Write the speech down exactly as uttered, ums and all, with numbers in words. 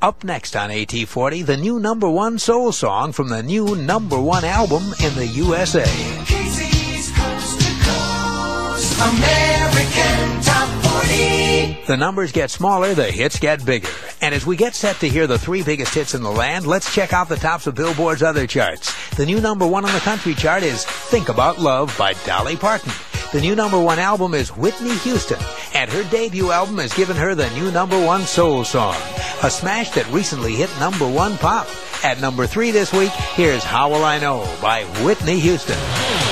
Up next on A T forty, the new number one soul song from the new number one album in the U S A. Casey's Coast to Coast American Top forty. The numbers get smaller, the hits get bigger. And as we get set to hear the three biggest hits in the land, let's check out the tops of Billboard's other charts. The new number one on the country chart is Think About Love by Dolly Parton. The new number one album is Whitney Houston, and her debut album has given her the new number one soul song, a smash that recently hit number one pop. At number three this week, here's How Will I Know by Whitney Houston.